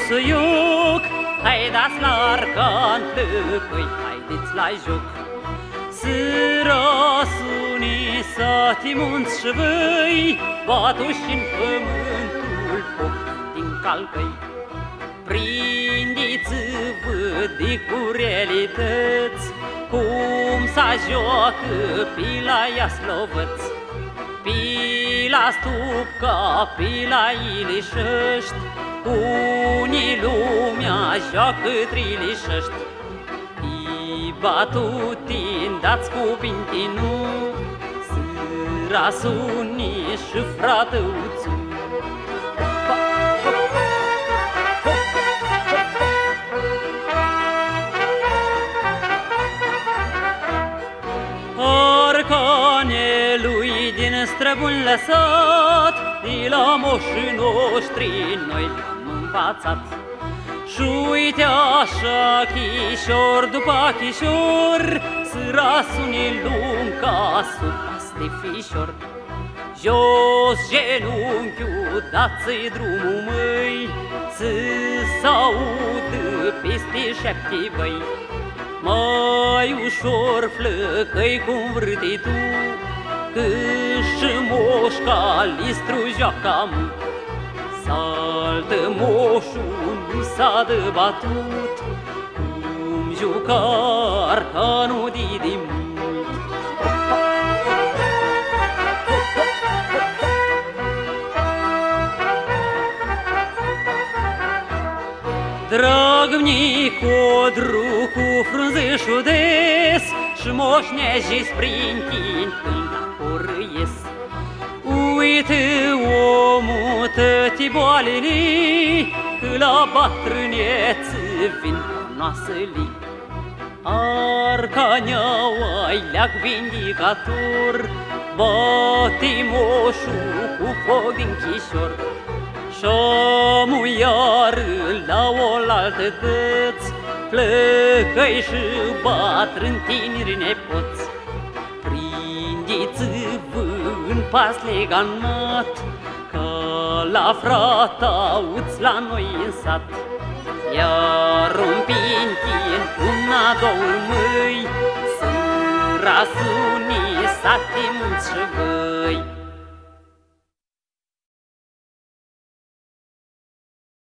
busuioc, hai dați la arcan plăcăi, haideți la joc. Sărasunii sati munți și văi, batuși în pământul foc din calcăi. Prindiți-vă de curealități, cum s-a joacă pila Iaslovăț. Pila Stupca, pila Ilișăști, unii lumea joacă trilișăști. Batutin, dați cuvinte nu, Sărasunii și fratăuțu. Arcanelui din străbun lăsat, de la moșii noștri noi le-am învățat. Și uite așa, chișor după chișor, Sărasunii lung ca supas de fișor. Jos genunchiul, dați-i drumul, măi, să s-audă peste 7 băi. Mai ușor flăcăi cum vârti tu, că și moșca listru joacă mult. Saltă moșul, nu s-a dăbatut, cum juca arcanul de mult. Dragni codru cu frunzeșul des, și moșneșii sprintind când acurâies. Uite omul tătii boalele, că la bătrânețe vin noasele. Arcaneaua-i leac vindicator, bate moșul cu foc din chișor. Și-amu iară la oaltă tăți, flăcăi și bătrâni, tineri, nepoți. Prindeți-vă în pas leganat, ca la fratauți la noi în sat. Iar un pintin, una, două mâini, Sărasunii sati munți și văi.